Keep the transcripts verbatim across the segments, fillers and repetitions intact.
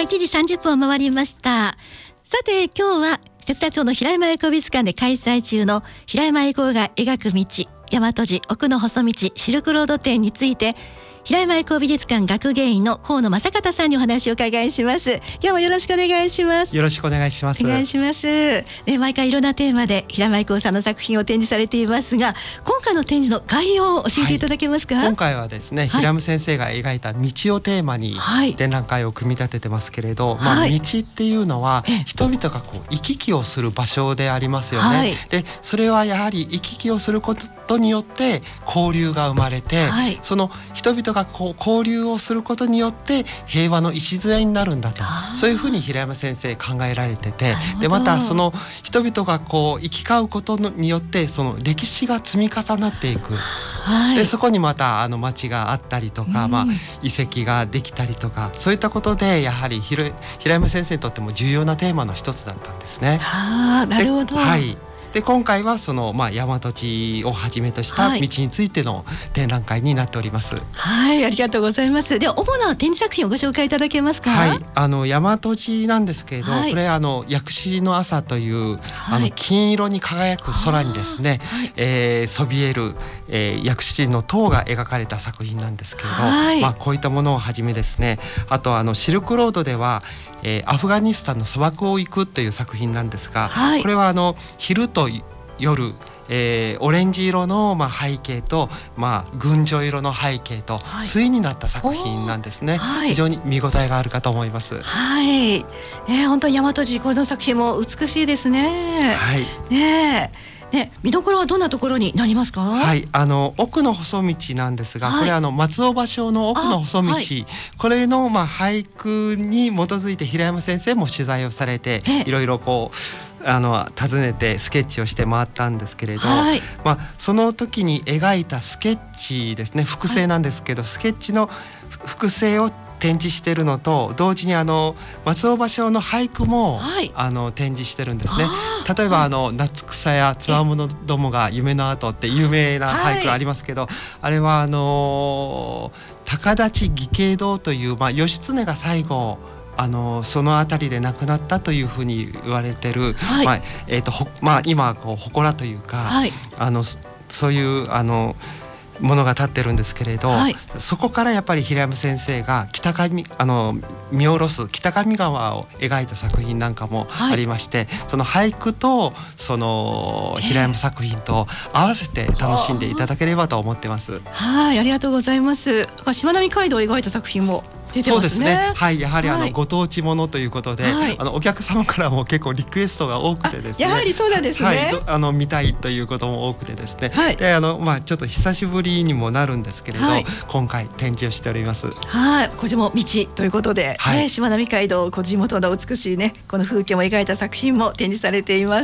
いちじさんじゅっぷんを回りました。さて今日は節田町の平山英美術館で開催中の平山英語が描く道、大和路奥の細道シルクロード展について、平山英語美術館学芸員の河野正方さんにお話をお伺いします。今日もよろしくお願いします。 よろしくお願いします。 お願いします。ね、毎回いろんなテーマで平山英語さんの作品を展示されていますが、今回の展示の概要を教えていただけますか？ はい、今回はですね、はい、平山先生が描いた道をテーマに展覧会を組み立ててますけれど、はい、まあ、道っていうのは人々がこう行き来をする場所でありますよね。はい、でそれはやはり行き来をすることによって交流が生まれて、はい、その人々がこう交流をすることによって平和の礎になるんだと、そういうふうに平山先生考えられてて、でまたその人々がこう行き交うことによってその歴史が積み重なっていく、はい、でそこにまたあの町があったりとか、うん、まあ、遺跡ができたりとか、そういったことでやはり平山先生にとっても重要なテーマの一つだったんですね。 あ、なるほど。 はい、で今回はその、まあ、大和路をはじめとした道についての展覧会になっております。 はい、ありがとうございます。では主な展示作品をご紹介いただけますか？ はい、あの大和路なんですけれど、はい、これあの薬師寺の朝という、はい、あの金色に輝く空にですね、はい、えー、そびえる、えー、薬師寺の塔が描かれた作品なんですけれど、はい、まあ、こういったものをはじめですね、あとあのシルクロードではえー、アフガニスタンの砂漠を行くという作品なんですが、はい、これはあの昼と夜、えー、オレンジ色の、まあ、背景と、まあ、群青色の背景と対になった作品なんですね。はい、非常に見応えがあるかと思います。 はい、ね、本当に大和路この作品も美しいですね。 はい、 ねね、見どころはどんなところになりますか？ はい、あの奥の細道なんですが、はい、これあの松尾芭蕉の奥の細道、はい、これの、まあ、俳句に基づいて平山先生も取材をされて、いろいろこうあの訪ねてスケッチをして回ったんですけれど、はい、まあ、その時に描いたスケッチですね、複製なんですけど、はい、スケッチの複製を展示しているのと同時にあの松尾芭蕉の俳句も、はい、あの展示してるんですね。例えばあの夏草やつわものどもが夢の後って有名な俳句ありますけど、はい、あれはあの高立義慶堂という、まあ、義経が最後あのその辺りで亡くなったというふうに言われてる、はい、まあえーとほまあ、今こう祠というか、はい、あのそういうあのものが立ってるんですけれど、はい、そこからやっぱり平山先生が北上あの見下ろす北上川を描いた作品なんかもありまして、はい、その俳句とその平山作品と合わせて楽しんでいただければと思ってます。 はい、ありがとうございます。しまなみ海道を描いた作品も出てますね。そうですね、 はい、やはりあのご当地ものということで、はい、あのお客様からも結構リクエストが多くてですね、 やはりそうなんですね。はい、 あの見たいということも多くてですね、はい、であのまあちょっと久しぶりにもなるんですけれど、はい、今回展示をしております。 はい、こちらも道ということで、はい、ね、しまなみ海道、こう地元の美しいねこの風景も描いた作品も展示されています。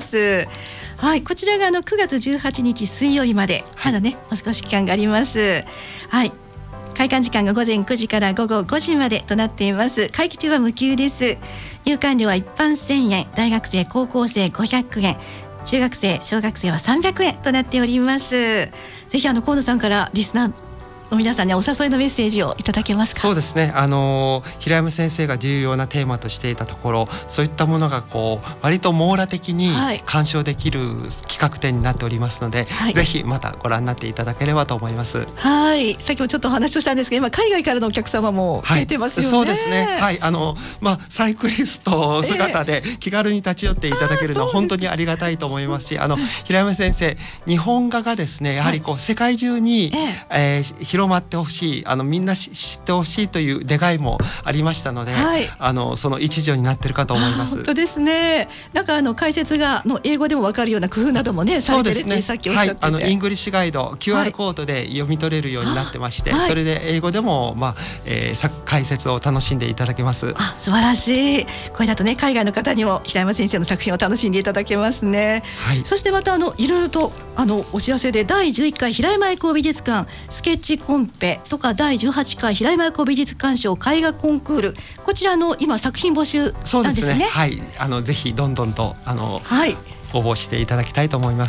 はい、こちらがあのくがつじゅうはちにち水曜日まで、まだね、お少し期間があります。はい、開館時間が午前くじから午後ごじまでとなっています。会期中は無給です。入館料は一般せんえん、大学生高校生ごひゃくえん、中学生小学生はさんびゃくえんとなっております。ぜひあの河野さんからリスナーの皆さんにお誘いのメッセージをいただけますか？ そうですね、あの平山先生が重要なテーマとしていたところ、そういったものがこう割と網羅的に鑑賞できる企画展になっておりますので、はい、ぜひまたご覧になっていただければと思います。 はい、さっきもちょっとお話をしたんですけど、今海外からのお客様も増えてますよね。 はい、そうですね、はい、あのまあ、サイクリスト姿で気軽に立ち寄っていただけるのは本当にありがたいと思いますし、あの平山先生、日本画がですねやはりこう世界中に、えー、広まってほしい、あのみんな知ってほしいという願いもありましたので、はい、あのその一助になってるかと思います。 本当ですね。なんかあの解説がの英語でも分かるような工夫などもねされてるって、ね、さっきおっしゃってて、はい、あのイングリッシュガイド キューアール コードで読み取れるようになってまして、はい、それで英語でも、まあえー、解説を楽しんでいただけます。 あ、素晴らしい。これだとね海外の方にも平山先生の作品を楽しんでいただけますね。はい、そしてまたあのいろいろとあのお知らせでだいじゅういっかい平山愛好美術館スケッチコンペとかだいじゅうはちかい平山愛好美術鑑賞絵画コンクール、こちらの今作品募集なんですね。そうですね、 はい、あのぜひどんどんとあの、はい、応募していただきたいと思います。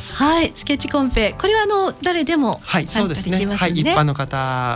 はい、スケッチコンペ、これはあの誰でも参加できますね。 はい、そうですね、はい、一般の方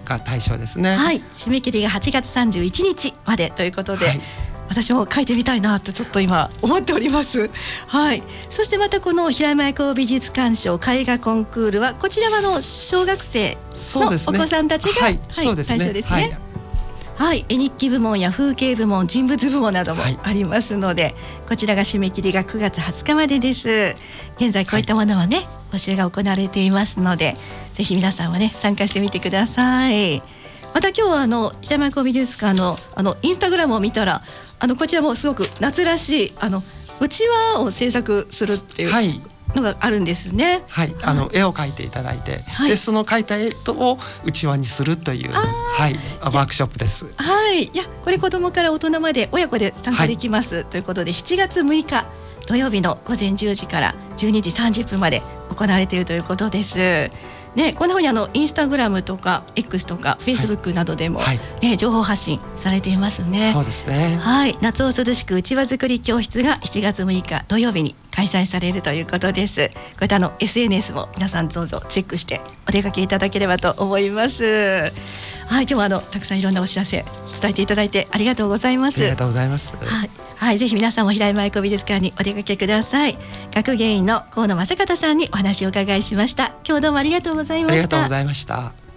が対象ですね。 はい、締め切りがはちがつさんじゅういちにちまでということで、はい、私も書いてみたいなとちょっと今思っております。はい。そしてまたこの平山郁夫美術鑑賞絵画コンクールはこちらはの小学生のお子さんたちが、はいはい、対象ですね。はいはい、絵日記部門や風景部門、人物部門などもありますので、はい、こちらが締め切りがくがつはつかまでです。現在こういったものはね、はい、募集が行われていますので、ぜひ皆さんはね参加してみてください。また今日はあの平山郁夫美術館のあのインスタグラムを見たら、あのこちらもすごく夏らしいあのうちわを制作するっていう、はいのがあるんですね。 はい、あの絵を描いていただいて、はい、でその描いた絵をうちわにするという、はい、ワークショップです。 はい、いやこれ子どもから大人まで親子で参加できます、はい、ということでしちがつむいか土曜日のごぜんじゅうじからじゅうにじさんじゅっぷんまで行われているということです。ね、こんなふうにあのインスタグラムとか X とか Facebook などでも、はいね、情報発信されていますね。 そうですね。 はい、夏を涼しくうちわ作り教室がしちがつむいか土曜日に開催されるということです。こういったあの エスエヌエス も皆さんどうぞチェックしてお出かけいただければと思います。はい、今日はあのたくさんいろんなお知らせ伝えていただいてありがとうございます。 ありがとうございます。 はい、はい、ぜひ皆さんも平山郁夫美術館にお出かけください。学芸員の河野正方さんにお話をお伺いしました。今日どうもありがとうございました。 ありがとうございました。